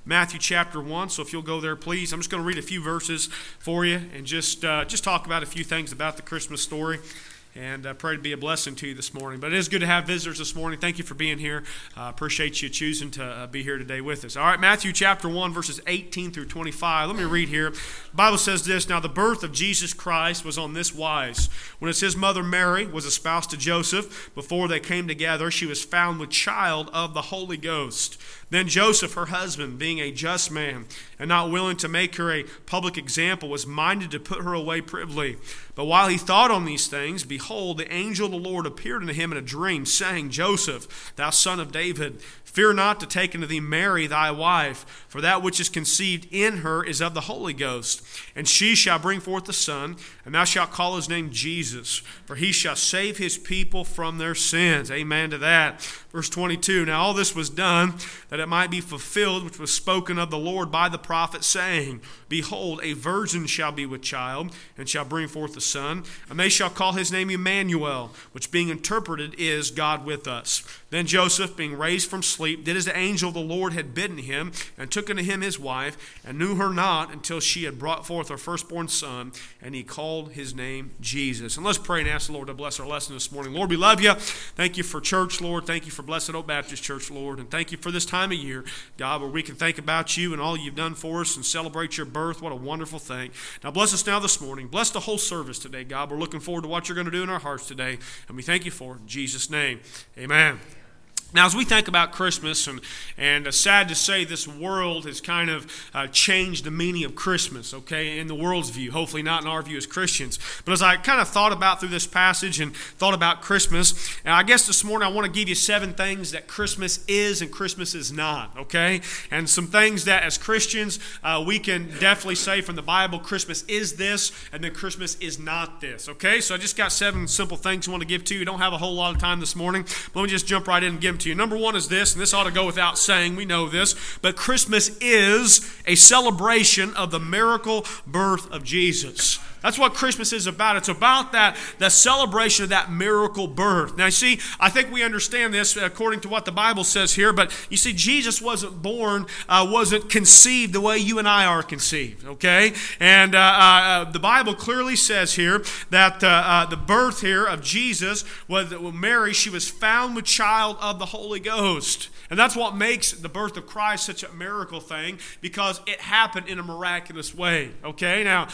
Matthew chapter 1. So if you'll go there, please. I'm just going to read a few verses for you and just talk about a few things about the Christmas story. And I pray to be a blessing to you this morning. But it is good to have visitors this morning. Thank you for being here. Appreciate you choosing to be here today with us. All right, Matthew chapter 1, verses 18 through 25. Let me read here. The Bible says this, "Now the birth of Jesus Christ was on this wise. When as his mother Mary was espoused to Joseph, before they came together, she was found with child of the Holy Ghost. Then Joseph, her husband, being a just man, and not willing to make her a public example, was minded to put her away privily. But while he thought on these things, behold, the angel of the Lord appeared unto him in a dream, saying, Joseph, thou son of David, fear not to take unto thee Mary thy wife, for that which is conceived in her is of the Holy Ghost. And she shall bring forth a son, and thou shalt call his name Jesus, for he shall save his people from their sins." Amen to that. Verse 22, "Now all this was done, that it might be fulfilled, which was spoken of the Lord by the prophet, saying, Behold, a virgin shall be with child, and shall bring forth a son, and they shall call his name Emmanuel, which being interpreted is God with us. Then Joseph, being raised from sleep, did as the angel of the Lord had bidden him, and took unto him his wife, and knew her not until she had brought forth her firstborn son, and he called his name Jesus." And let's pray and ask the Lord to bless our lesson this morning. Lord, we love you. Thank you for church, Lord. Thank you for Blessed Oak Baptist Church, Lord. And thank you for this time of year, God, where we can think about you and all you've done for us and celebrate your birth. What a wonderful thing. Now bless us now this morning. Bless the whole service today, God. We're looking forward to what you're going to do in our hearts today. And we thank you for it. In Jesus' name, amen. Now, as we think about Christmas, and sad to say, this world has kind of changed the meaning of Christmas, okay, in the world's view, hopefully not in our view as Christians. But as I kind of thought about through this passage and thought about Christmas, and I guess this morning I want to give you 7 things that Christmas is and Christmas is not, okay? And some things that as Christians we can definitely say from the Bible, Christmas is this, and then Christmas is not this, okay? So I just got 7 simple things I want to give to you. Don't have a whole lot of time this morning, but let me just jump right in and give them to you. Number 1 is this, and this ought to go without saying, we know this, but Christmas is a celebration of the miracle birth of Jesus. That's what Christmas is about. It's about the celebration of that miracle birth. Now, you see, I think we understand this according to what the Bible says here, but you see, Jesus wasn't born, wasn't conceived the way you and I are conceived, okay? And the Bible clearly says here that the birth here of Jesus was Mary, she was found with child of the Holy Ghost. And that's what makes the birth of Christ such a miracle thing, because it happened in a miraculous way, okay? Now,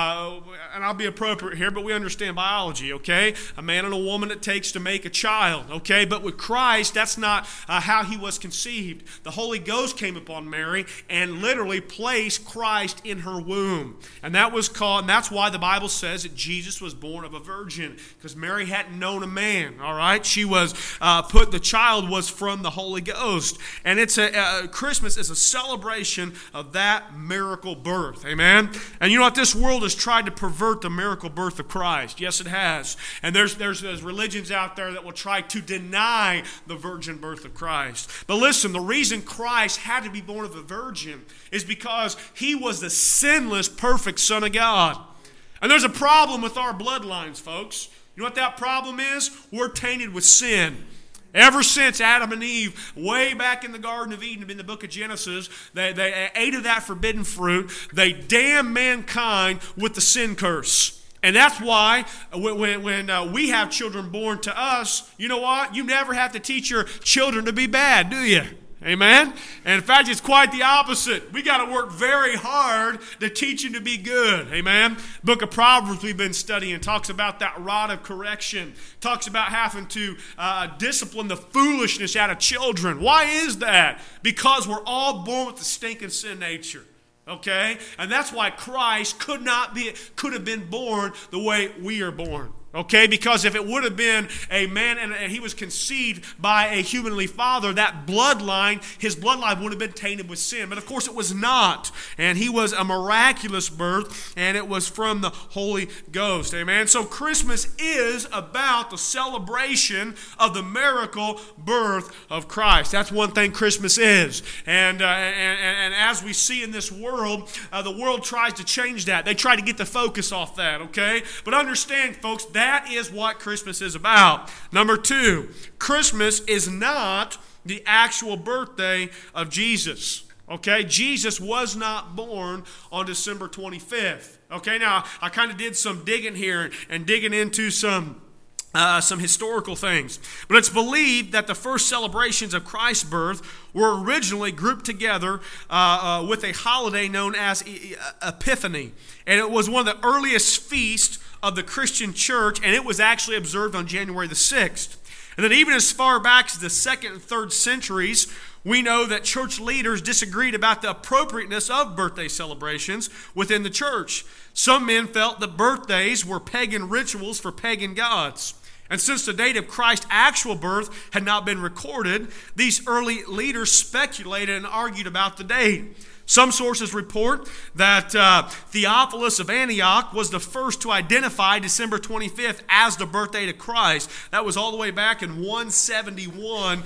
and I'll be appropriate here, but we understand biology, okay? A man and a woman it takes to make a child, okay? But with Christ, that's not how he was conceived. The Holy Ghost came upon Mary and literally placed Christ in her womb. And that was called, and that's why the Bible says that Jesus was born of a virgin, because Mary hadn't known a man, all right? She was the child was from the Holy Ghost. And it's Christmas is a celebration of that miracle birth, amen? And you know what? This world has tried to pervert the miracle birth of Christ. Yes, it has. And there's religions out there that will try to deny the virgin birth of Christ. But listen, the reason Christ had to be born of a virgin is because he was the sinless, perfect Son of God. And there's a problem with our bloodlines, folks. You know what that problem is? We're tainted with sin. Ever since Adam and Eve, way back in the Garden of Eden, in the book of Genesis, they ate of that forbidden fruit. They damned mankind with the sin curse. And that's why when we have children born to us, you know what? You never have to teach your children to be bad, do you? Amen? And in fact, it's quite the opposite. We got to work very hard to teach them to be good. Amen? Book of Proverbs we've been studying talks about that rod of correction. Talks about having to discipline the foolishness out of children. Why is that? Because we're all born with the stinking sin nature. Okay? And that's why Christ could have been born the way we are born. Okay, because if it would have been a man and he was conceived by a humanly father, that bloodline, his bloodline would have been tainted with sin. But of course it was not. And he was a miraculous birth, and it was from the Holy Ghost. Amen. So Christmas is about the celebration of the miracle birth of Christ. That's one thing Christmas is. And as we see in this world, the world tries to change that. They try to get the focus off that, okay? But understand, folks, that is what Christmas is about. Number 2, Christmas is not the actual birthday of Jesus. Okay, Jesus was not born on December 25th. Okay, now I kind of did some digging here and digging into some historical things. But it's believed that the first celebrations of Christ's birth were originally grouped together with a holiday known as Epiphany. And it was one of the earliest feasts of the Christian church, and it was actually observed on January the 6th. And then even as far back as the 2nd and 3rd centuries, we know that church leaders disagreed about the appropriateness of birthday celebrations within the church. Some men felt that birthdays were pagan rituals for pagan gods. And since the date of Christ's actual birth had not been recorded, these early leaders speculated and argued about the date. Some sources report that Theophilus of Antioch was the first to identify December 25th as the birthday of Christ. That was all the way back in 171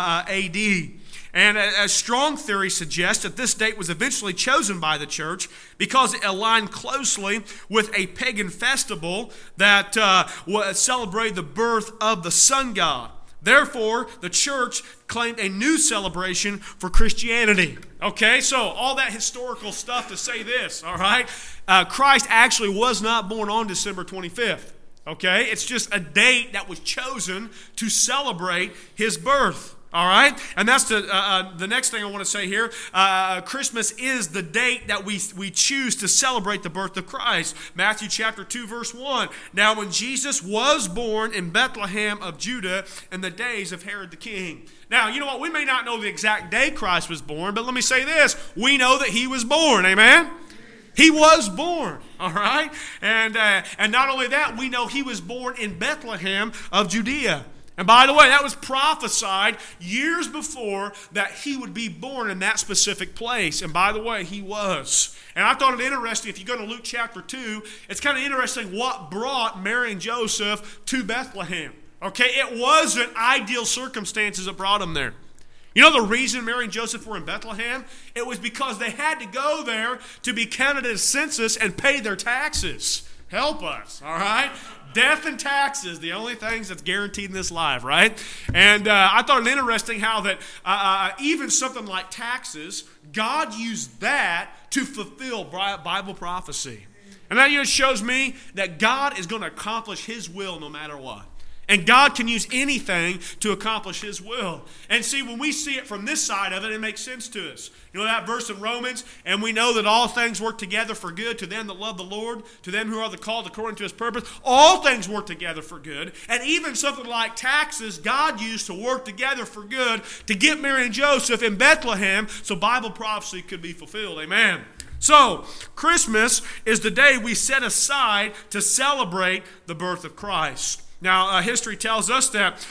A.D. And a strong theory suggests that this date was eventually chosen by the church because it aligned closely with a pagan festival that celebrated the birth of the sun god. Therefore, the church claimed a new celebration for Christianity. Okay, so all that historical stuff to say this, all right? Christ actually was not born on December 25th. Okay, it's just a date that was chosen to celebrate his birth. All right, and that's the next thing I want to say here. Christmas is the date that we choose to celebrate the birth of Christ. Matthew chapter 2, verse 1. Now when Jesus was born in Bethlehem of Judah in the days of Herod the king. Now, you know what? We may not know the exact day Christ was born, but let me say this. We know that he was born. Amen? He was born, all right? And not only that, we know he was born in Bethlehem of Judea. And by the way, that was prophesied years before that he would be born in that specific place. And by the way, he was. And I thought it interesting, if you go to Luke chapter 2, it's kind of interesting what brought Mary and Joseph to Bethlehem. Okay, it wasn't ideal circumstances that brought them there. You know the reason Mary and Joseph were in Bethlehem? It was because they had to go there to be counted as census and pay their taxes. Help us, all right? Death and taxes, the only things that's guaranteed in this life, right? And I thought it interesting how that even something like taxes, God used that to fulfill Bible prophecy. And that just shows me that God is going to accomplish his will no matter what. And God can use anything to accomplish his will. And see, when we see it from this side of it, it makes sense to us. You know that verse in Romans? And we know that all things work together for good to them that love the Lord, to them who are the called according to his purpose. All things work together for good. And even something like taxes, God used to work together for good to get Mary and Joseph in Bethlehem so Bible prophecy could be fulfilled. Amen. So, Christmas is the day we set aside to celebrate the birth of Christ. Now, history tells us that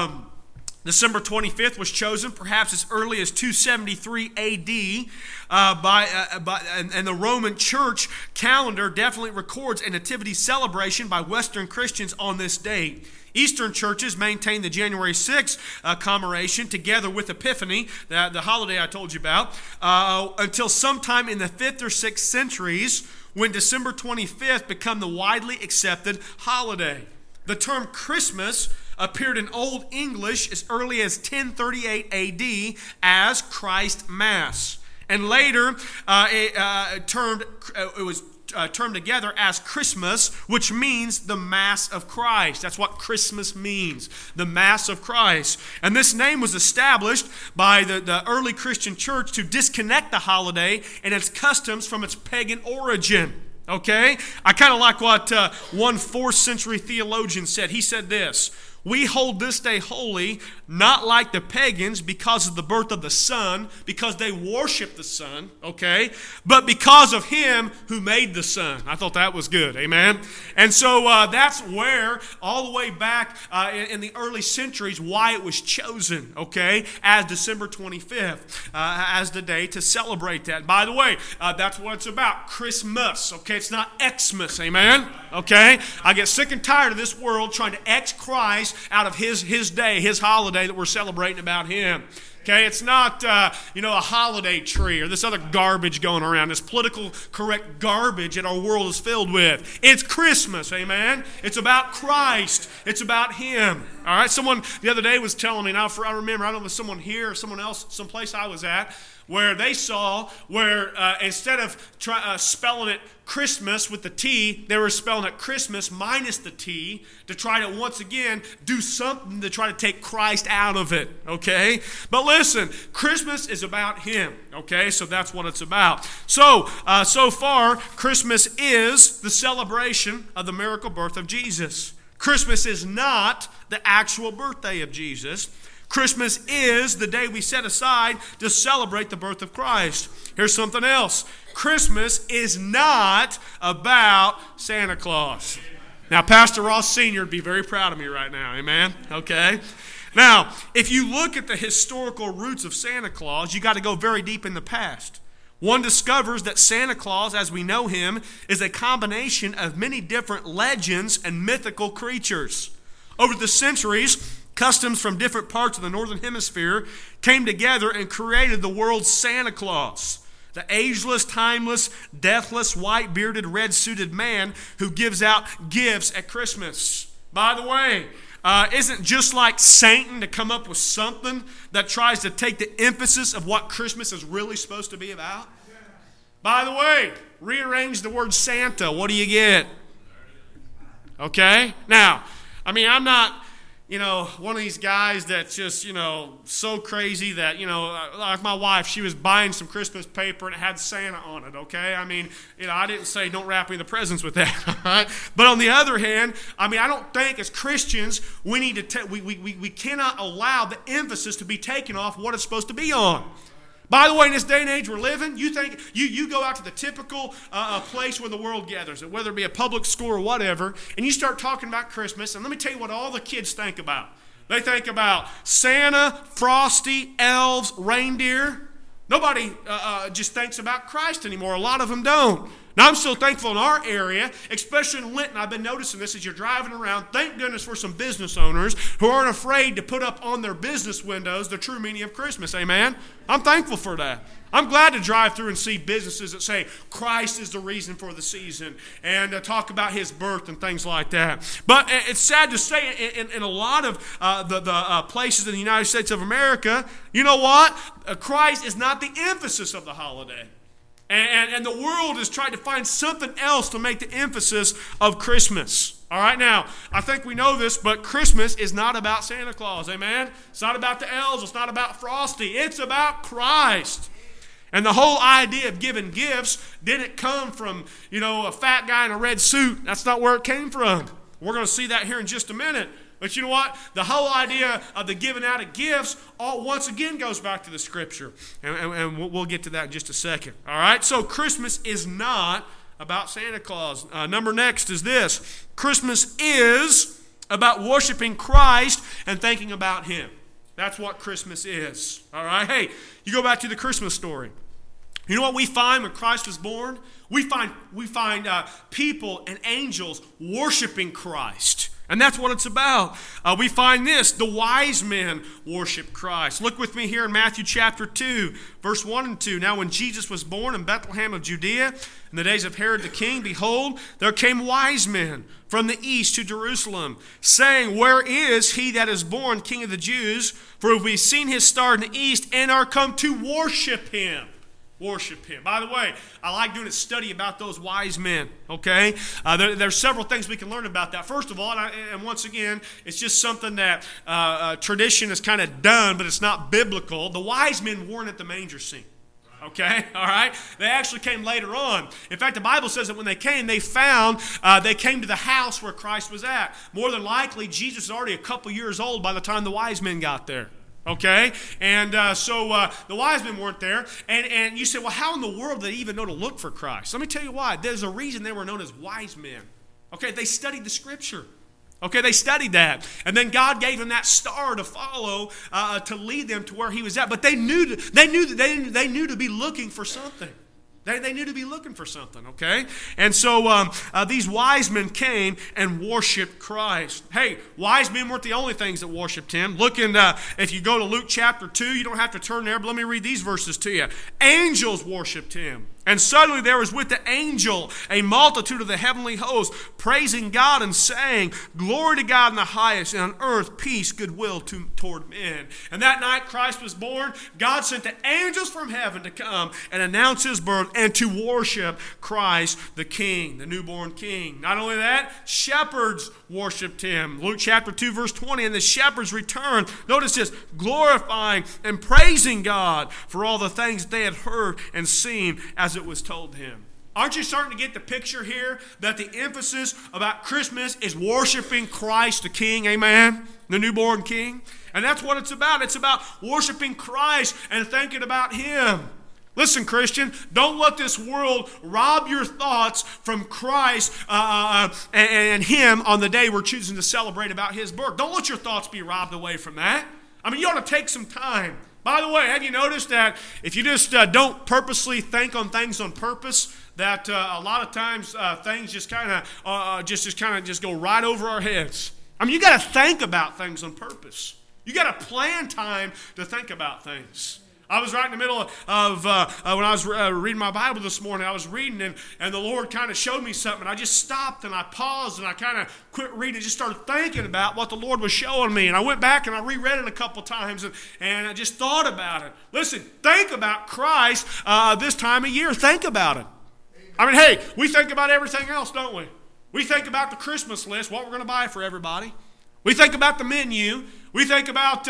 December 25th was chosen perhaps as early as 273 A.D. And the Roman church calendar definitely records a nativity celebration by Western Christians on this date. Eastern churches maintain the January 6th commemoration together with Epiphany, the holiday I told you about, until sometime in the 5th or 6th centuries when December 25th became the widely accepted holiday. The term Christmas appeared in Old English as early as 1038 A.D. as Christ Mass. And later, it was termed together as Christmas, which means the Mass of Christ. That's what Christmas means, the Mass of Christ. And this name was established by the early Christian church to disconnect the holiday and its customs from its pagan origin. Okay? I kind of like what one 4th century theologian said. He said this: we hold this day holy, not like the pagans because of the birth of the sun, because they worship the sun, okay? But because of him who made the sun. I thought that was good, amen? And so that's where, all the way back in the early centuries, why it was chosen, okay, as December 25th, as the day to celebrate that. By the way, that's what it's about, Christmas, okay? It's not Xmas, amen? Okay? I get sick and tired of this world trying to X Christ out of his day, his holiday that we're celebrating about him. Okay, it's not, a holiday tree or this other garbage going around, this political correct garbage that our world is filled with. It's Christmas, amen? It's about Christ. It's about him. All right, someone the other day was telling me, now I remember, I don't know if it was someone here or someone else, someplace I was at, where they saw where instead of spelling it Christmas with the T, they were spelling it Christmas minus the T to try to once again do something to try to take Christ out of it, okay? But listen, Christmas is about Him, okay? So that's what it's about. So far, Christmas is the celebration of the miracle birth of Jesus. Christmas is not the actual birthday of Jesus. Christmas is the day we set aside to celebrate the birth of Christ. Here's something else. Christmas is not about Santa Claus. Now, Pastor Ross Sr. would be very proud of me right now. Amen? Okay? Now, if you look at the historical roots of Santa Claus, you got to go very deep in the past. One discovers that Santa Claus, as we know him, is a combination of many different legends and mythical creatures. Over the centuries, customs from different parts of the northern hemisphere came together and created the world's Santa Claus, the ageless, timeless, deathless, white-bearded, red-suited man who gives out gifts at Christmas. By the way, isn't just like Satan to come up with something that tries to take the emphasis of what Christmas is really supposed to be about? By the way, rearrange the word Santa. What do you get? Okay? Now, I mean, I'm not, one of these guys that's just, so crazy that, like my wife, she was buying some Christmas paper and it had Santa on it, okay? I mean, I didn't say don't wrap me the presents with that, all right? But on the other hand, I mean, I don't think as Christians we need to, we cannot allow the emphasis to be taken off what it's supposed to be on. By the way, in this day and age we're living, you think you go out to the typical place where the world gathers, whether it be a public school or whatever, and you start talking about Christmas, and let me tell you what all the kids think about. They think about Santa, Frosty, elves, reindeer. Nobody just thinks about Christ anymore. A lot of them don't. Now, I'm so thankful in our area, especially in Linton, I've been noticing this as you're driving around. Thank goodness for some business owners who aren't afraid to put up on their business windows the true meaning of Christmas. Amen? I'm thankful for that. I'm glad to drive through and see businesses that say Christ is the reason for the season and talk about His birth and things like that. But it's sad to say in a lot of the places in the United States of America, you know what? Christ is not the emphasis of the holiday. And the world is trying to find something else to make the emphasis of Christmas. All right, now, I think we know this, but Christmas is not about Santa Claus, amen? It's not about the elves. It's not about Frosty. It's about Christ. And the whole idea of giving gifts didn't come from, a fat guy in a red suit. That's not where it came from. We're going to see that here in just a minute. But you know what? The whole idea of the giving out of gifts once again goes back to the Scripture. And we'll get to that in just a second. All right? So Christmas is not about Santa Claus. Number next is this. Christmas is about worshiping Christ and thinking about Him. That's what Christmas is. All right? Hey, you go back to the Christmas story. You know what we find when Christ was born? We find people and angels worshiping Christ. And that's what it's about. We find this. The wise men worship Christ. Look with me here in Matthew chapter 2, verse 1 and 2. Now when Jesus was born in Bethlehem of Judea, in the days of Herod the king, behold, there came wise men from the east to Jerusalem, saying, Where is he that is born King of the Jews? For we've seen his star in the east and are come to worship him. Worship him. By the way, I like doing a study about those wise men, okay? There's several things we can learn about that. First of all, and once again, it's just something that tradition has kind of done, but it's not biblical. The wise men weren't at the manger scene, okay? All right? They actually came later on. In fact, the Bible says that when they came, they came to the house where Christ was at. More than likely, Jesus was already a couple years old by the time the wise men got there. Okay? And so the wise men weren't there. And you say, well, how in the world did they even know to look for Christ? Let me tell you why. There's a reason they were known as wise men. Okay? They studied the Scripture. Okay? They studied that. And then God gave them that star to follow to lead them to where He was at. But they knew to be looking for something. They knew to be looking for something, okay? And so these wise men came and worshiped Christ. Hey, wise men weren't the only things that worshiped him. Look in, if you go to Luke chapter 2, you don't have to turn there, but let me read these verses to you. Angels worshiped him. And suddenly there was with the angel a multitude of the heavenly host, praising God and saying, "Glory to God in the highest, and on earth peace, goodwill toward men." And that night Christ was born. God sent the angels from heaven to come and announce his birth and to worship Christ the King, the newborn King. Not only that, shepherds worshiped him. Luke chapter 2, verse 20, and the shepherds returned. Notice this, glorifying and praising God for all the things they had heard and seen as it was told him. Aren't you starting to get the picture here that the emphasis about Christmas is worshiping Christ the King, amen? The newborn King. And that's what it's about. It's about worshiping Christ and thinking about him. Listen, Christian, don't let this world rob your thoughts from Christ and him on the day we're choosing to celebrate about his birth. Don't let your thoughts be robbed away from that. I mean, you ought to take some time. By the way, have you noticed that if you just don't purposely think on things on purpose, that a lot of times things just kind of just go right over our heads? I mean, you got to think about things on purpose. You got to plan time to think about things. I was right in the middle of when I was reading my Bible this morning. I was reading, and the Lord kind of showed me something. I just stopped, and I paused, and I kind of quit reading and just started thinking about what the Lord was showing me. And I went back, and I reread it a couple times, and I just thought about it. Listen, think about Christ this time of year. Think about it. I mean, hey, we think about everything else, don't we? We think about the Christmas list, what we're going to buy for everybody. We think about the menu. We think about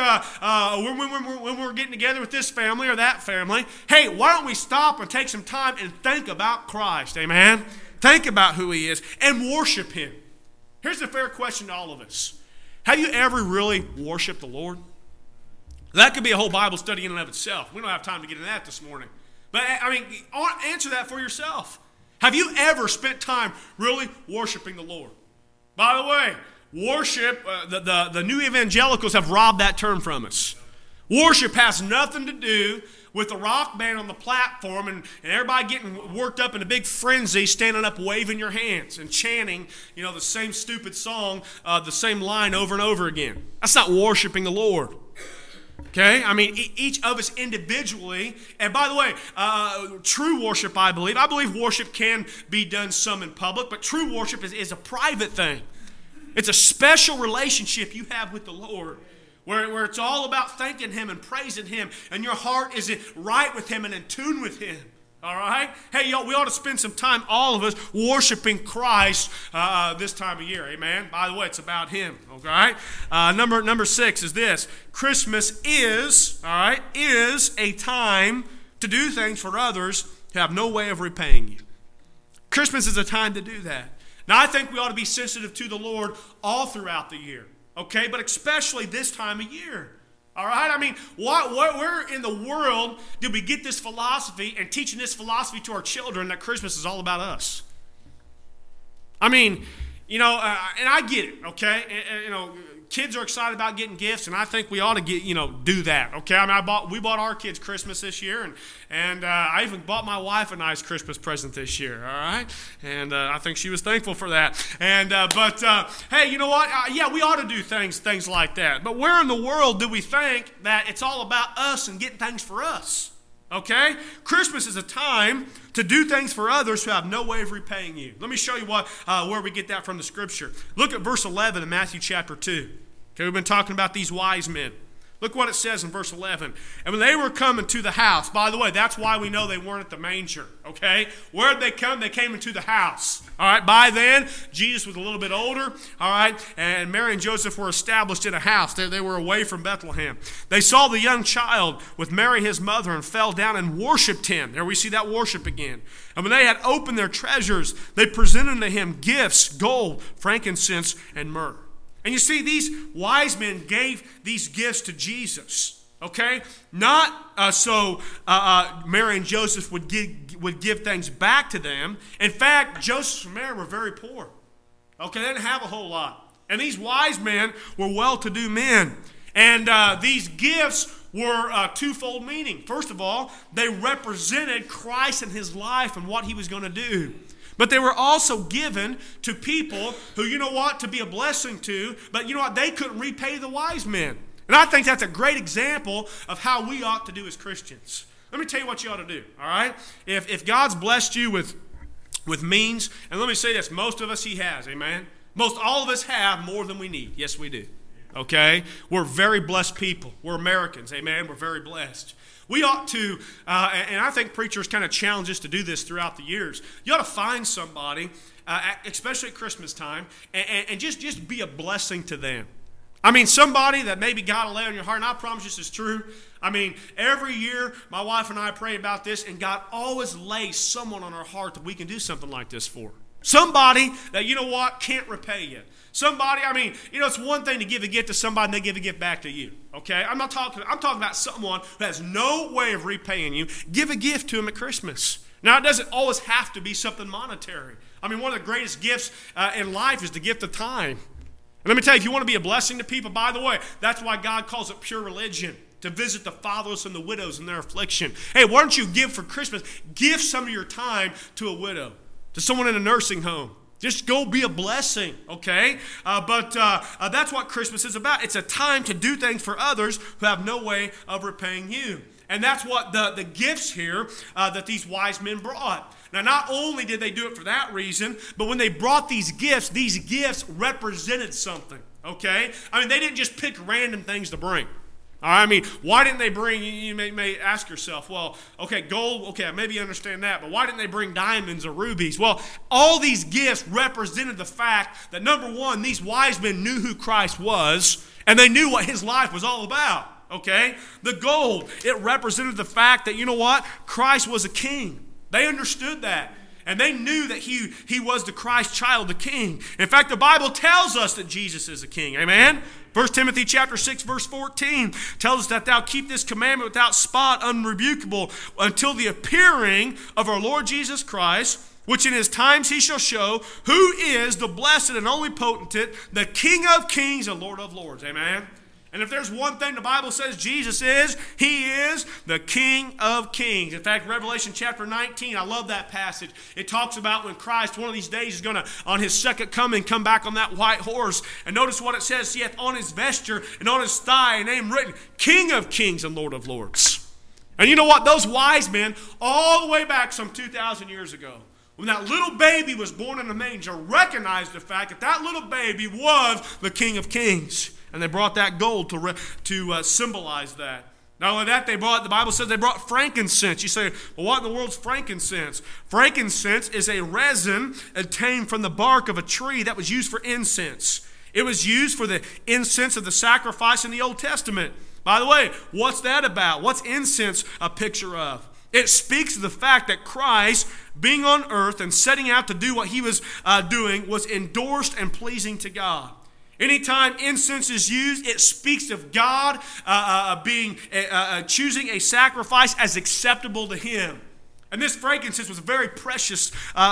when we're getting together with this family or that family. Hey, why don't we stop and take some time and think about Christ, amen? Think about who he is and worship him. Here's a fair question to all of us. Have you ever really worshiped the Lord? That could be a whole Bible study in and of itself. We don't have time to get into that this morning. But, I mean, answer that for yourself. Have you ever spent time really worshiping the Lord? By the way, worship, the new evangelicals have robbed that term from us. Worship has nothing to do with the rock band on the platform and everybody getting worked up in a big frenzy, standing up waving your hands and chanting, the same stupid song, the same line over and over again. That's not worshiping the Lord. Okay? I mean, each of us individually. And by the way, true worship, I believe worship can be done some in public, but true worship is a private thing. It's a special relationship you have with the Lord where it's all about thanking him and praising him, and your heart is right with him and in tune with him. All right? Hey, we ought to spend some time, all of us, worshiping Christ this time of year. Amen? By the way, it's about him. Okay? Number 6 is this. Christmas is a time to do things for others who have no way of repaying you. Christmas is a time to do that. Now, I think we ought to be sensitive to the Lord all throughout the year, okay? But especially this time of year, all right? I mean, where in the world did we get this philosophy and teaching this philosophy to our children that Christmas is all about us? I mean, and I get it, okay? Kids are excited about getting gifts, and I think we ought to do that, okay? I mean, we bought our kids Christmas this year, and I even bought my wife a nice Christmas present this year, all right? And I think she was thankful for that. And but hey, you know what? Yeah, we ought to do things like that. But where in the world do we think that it's all about us and getting things for us? Okay? Christmas is a time to do things for others who have no way of repaying you. Let me show you where we get that from the Scripture. Look at verse 11 in Matthew chapter 2. Okay, we've been talking about these wise men. Look what it says in verse 11. And when they were coming to the house, by the way, that's why we know they weren't at the manger, okay? Where did they come? They came into the house, all right? By then, Jesus was a little bit older, all right? And Mary and Joseph were established in a house. They were away from Bethlehem. They saw the young child with Mary, his mother, and fell down and worshiped him. There we see that worship again. And when they had opened their treasures, they presented to him gifts, gold, frankincense, and myrrh. And you see, these wise men gave these gifts to Jesus, okay? Not so Mary and Joseph would give things back to them. In fact, Joseph and Mary were very poor, okay? They didn't have a whole lot. And these wise men were well-to-do men. And these gifts were twofold meaning. First of all, they represented Christ and his life and what he was going to do. But they were also given to people who, you know what, to be a blessing to, but you know what, they couldn't repay the wise men. And I think that's a great example of how we ought to do as Christians. Let me tell you what you ought to do, all right? If God's blessed you with means, and let me say this, most of us he has, amen? Most all of us have more than we need. Yes, we do. Okay? We're very blessed people. We're Americans, amen? We're very blessed. We ought to, and I think preachers kind of challenge us to do this throughout the years. You ought to find somebody, especially at Christmas time, and just be a blessing to them. I mean, somebody that maybe God will lay on your heart, and I promise this is true. I mean, every year, my wife and I pray about this, and God always lays someone on our heart that we can do something like this for. Somebody that, you know what, can't repay you. Somebody, I mean, you know, it's one thing to give a gift to somebody and they give a gift back to you, okay? I'm talking about someone who has no way of repaying you. Give a gift to them at Christmas. Now, it doesn't always have to be something monetary. I mean, one of the greatest gifts in life is the gift of time. And let me tell you, if you want to be a blessing to people, by the way, that's why God calls it pure religion, to visit the fatherless and the widows in their affliction. Hey, why don't you give for Christmas? Give some of your time to a widow, to someone in a nursing home. Just go be a blessing, okay? But that's what Christmas is about. It's a time to do things for others who have no way of repaying you. And that's what the gifts here that these wise men brought. Now, not only did they do it for that reason, but when they brought these gifts represented something, okay? I mean, they didn't just pick random things to bring. All right, I mean, why didn't they bring, you may ask yourself, well, okay, gold, okay, maybe you understand that, but why didn't they bring diamonds or rubies? Well, all these gifts represented the fact that, number one, these wise men knew who Christ was, and they knew what his life was all about, okay? The gold, it represented the fact that, you know what, Christ was a king. They understood that. And they knew that he was the Christ child, the king. In fact, the Bible tells us that Jesus is a king. Amen? 1 Timothy chapter 6, verse 14 tells us that thou keep this commandment without spot, unrebukable, until the appearing of our Lord Jesus Christ, which in his times he shall show who is the blessed and only potentate, the King of kings and Lord of lords. Amen? And if there's one thing the Bible says Jesus is, he is the King of kings. In fact, Revelation chapter 19, I love that passage. It talks about when Christ one of these days is going to, on his second coming, come back on that white horse. And notice what it says. He hath on his vesture and on his thigh a name written, King of kings and Lord of lords. And you know what? Those wise men, all the way back some 2,000 years ago, when that little baby was born in a manger, recognized the fact that that little baby was the King of kings. And they brought that gold to symbolize that. Not only that, the Bible says they brought frankincense. You say, well, what in the world's frankincense? Frankincense is a resin obtained from the bark of a tree that was used for incense. It was used for the incense of the sacrifice in the Old Testament. By the way, what's that about? What's incense a picture of? It speaks of the fact that Christ, being on earth and setting out to do what he was doing, was endorsed and pleasing to God. Anytime incense is used, it speaks of God choosing a sacrifice as acceptable to him. And this frankincense was a very precious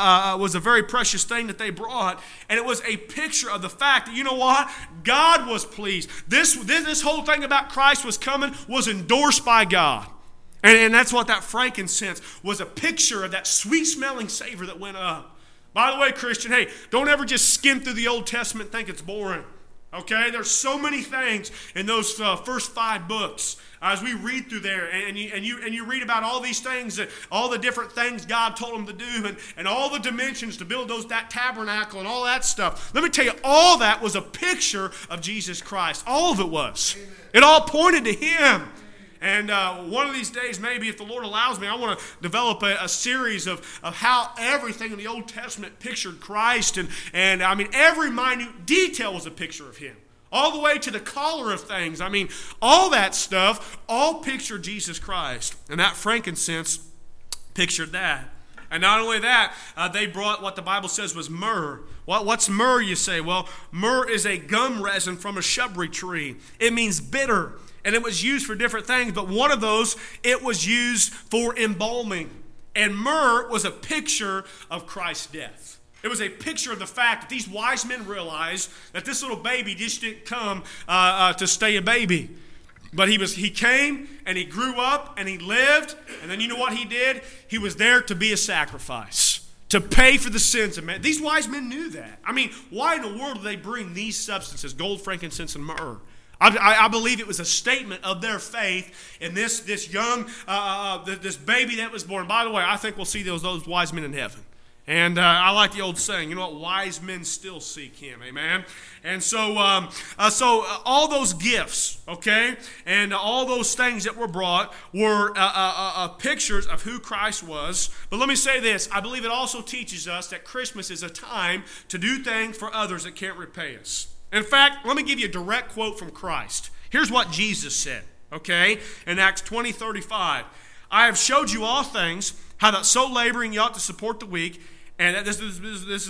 thing that they brought, and it was a picture of the fact that, you know what, God was pleased. This whole thing about Christ was coming was endorsed by God. And that's what that frankincense was, a picture of that sweet-smelling savor that went up. By the way, Christian, hey, don't ever just skim through the Old Testament and think it's boring. Okay? There's so many things in those first 5 books as we read through there, and you read about all these things, all the different things God told them to do, and all the dimensions to build that tabernacle and all that stuff. Let me tell you, all that was a picture of Jesus Christ. All of it was. Amen. It all pointed to him. And one of these days, maybe if the Lord allows me, I want to develop a series of how everything in the Old Testament pictured Christ. And I mean, every minute detail was a picture of him. All the way to the color of things. I mean, all that stuff, all pictured Jesus Christ. And that frankincense pictured that. And not only that, they brought what the Bible says was myrrh. What's myrrh, you say? Well, myrrh is a gum resin from a shrubbery tree. It means bitter. And it was used for different things, but one of those, it was used for embalming. And myrrh was a picture of Christ's death. It was a picture of the fact that these wise men realized that this little baby just didn't come to stay a baby. But he came and he grew up and he lived. And then you know what he did? He was there to be a sacrifice, to pay for the sins of men. These wise men knew that. I mean, why in the world do they bring these substances, gold, frankincense, and myrrh? I believe it was a statement of their faith in this young, this baby that was born. By the way, I think we'll see those wise men in heaven. And I like the old saying, you know what? Wise men still seek him. Amen? And so all those gifts, okay, and all those things that were brought were pictures of who Christ was. But let me say this. I believe it also teaches us that Christmas is a time to do things for others that can't repay us. In fact, let me give you a direct quote from Christ. Here's what Jesus said, okay, in Acts 20:35. I have showed you all things, how that so laboring you ought to support the weak. And this is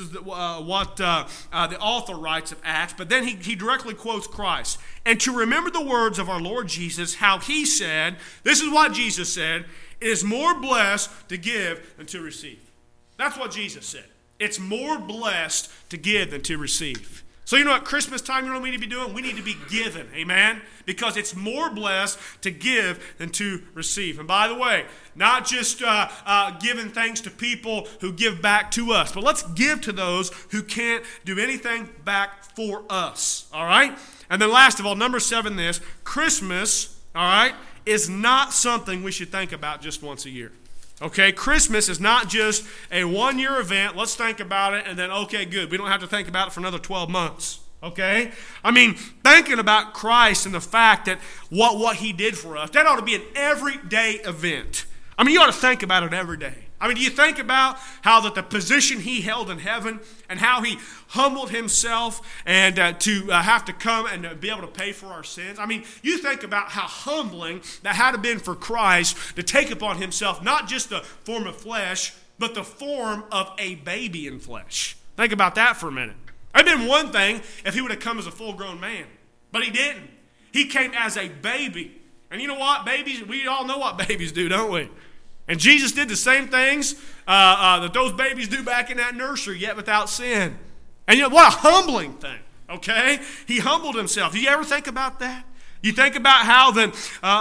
what the author writes of Acts. But then he directly quotes Christ. And to remember the words of our Lord Jesus, how he said, this is what Jesus said, it is more blessed to give than to receive. That's what Jesus said. It's more blessed to give than to receive. So you know what Christmas time, you know what we need to be doing? We need to be giving, amen? Because it's more blessed to give than to receive. And by the way, not just giving things to people who give back to us, but let's give to those who can't do anything back for us, all right? And then last of all, number 7, this, Christmas, all right, is not something we should think about just once a year. Okay, Christmas is not just a one-year event. Let's think about it, and then, okay, good. We don't have to think about it for another 12 months. Okay? I mean, thinking about Christ and the fact that what he did for us, that ought to be an everyday event. I mean, you ought to think about it every day. I mean, do you think about how that the position he held in heaven and how he humbled himself and to have to come and be able to pay for our sins? I mean, you think about how humbling that had been for Christ to take upon himself not just the form of flesh, but the form of a baby in flesh. Think about that for a minute. It'd been one thing if he would have come as a full-grown man, but he didn't. He came as a baby. And you know what, babies, we all know what babies do, don't we? And Jesus did the same things that those babies do back in that nursery, yet without sin. And you know, what a humbling thing, okay? He humbled himself. Do you ever think about that? You think about how then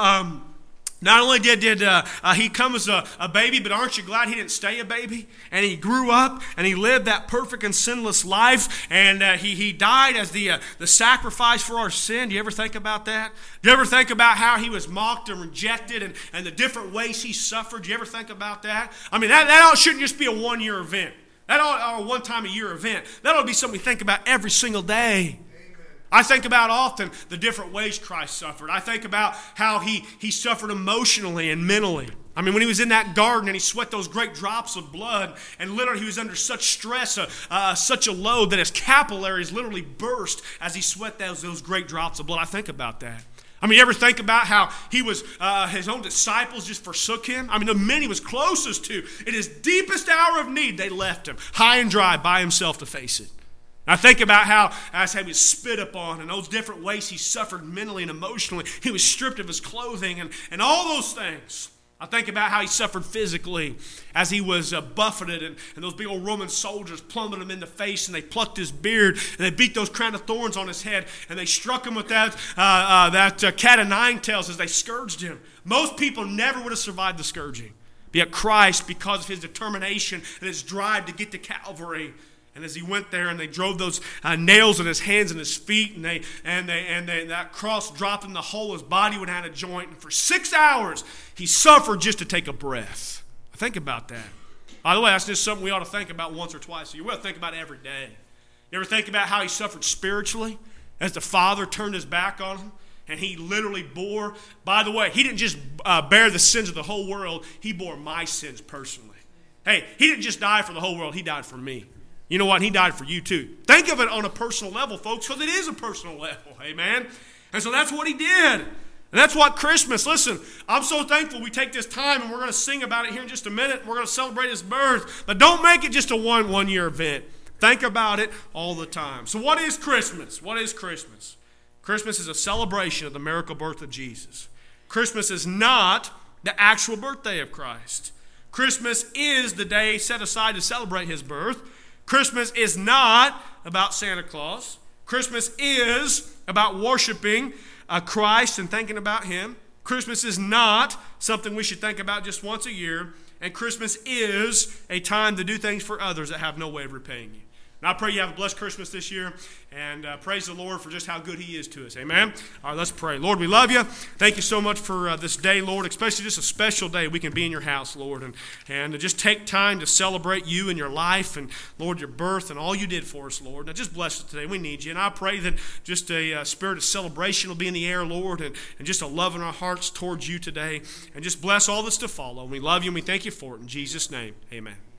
not only did he come as a baby, but aren't you glad he didn't stay a baby? And he grew up and he lived that perfect and sinless life. And he died as the sacrifice for our sin. Do you ever think about that? Do you ever think about how he was mocked and rejected and the different ways he suffered? Do you ever think about that? I mean, that shouldn't just be a one-year event. That ought a one-time-a-year event. That ought to be something we think about every single day. I think about often the different ways Christ suffered. I think about how he suffered emotionally and mentally. I mean, when he was in that garden and he sweat those great drops of blood, and literally he was under such stress, such a load that his capillaries literally burst as he sweat those great drops of blood. I think about that. I mean, you ever think about how he was, his own disciples just forsook him? I mean, the men he was closest to, in his deepest hour of need, they left him high and dry by himself to face it. I think about how he was spit upon and those different ways he suffered mentally and emotionally. He was stripped of his clothing and all those things. I think about how he suffered physically as he was buffeted and those big old Roman soldiers plummeted him in the face and they plucked his beard and they beat those crown of thorns on his head and they struck him with that cat of nine tails as they scourged him. Most people never would have survived the scourging. But yet Christ, because of his determination and his drive to get to Calvary, and as he went there and they drove those nails in his hands and his feet and that cross dropped in the hole, his body would have had a joint. And for 6 hours, he suffered just to take a breath. Think about that. By the way, that's just something we ought to think about once or twice a year. We ought to think about it every day. You ever think about how he suffered spiritually as the Father turned his back on him? And he literally bore, by the way, he didn't just bear the sins of the whole world. He bore my sins personally. Hey, he didn't just die for the whole world. He died for me. You know what? He died for you too. Think of it on a personal level, folks, because it is a personal level. Amen? And so that's what he did. And that's what Christmas, listen, I'm so thankful we take this time and we're going to sing about it here in just a minute. We're going to celebrate his birth. But don't make it just a one-year event. Think about it all the time. So what is Christmas? What is Christmas? Christmas is a celebration of the miracle birth of Jesus. Christmas is not the actual birthday of Christ. Christmas is the day set aside to celebrate his birth. Christmas is not about Santa Claus. Christmas is about worshiping Christ and thinking about Him. Christmas is not something we should think about just once a year. And Christmas is a time to do things for others that have no way of repaying you. And I pray you have a blessed Christmas this year, and praise the Lord for just how good He is to us. Amen? All right, let's pray. Lord, we love you. Thank you so much for this day, Lord, especially just a special day we can be in your house, Lord, and just take time to celebrate you and your life and, Lord, your birth and all you did for us, Lord. Now, just bless us today. We need you. And I pray that just a spirit of celebration will be in the air, Lord, and just a love in our hearts towards you today. And just bless all that's to follow. And we love you and we thank you for it. In Jesus' name, amen.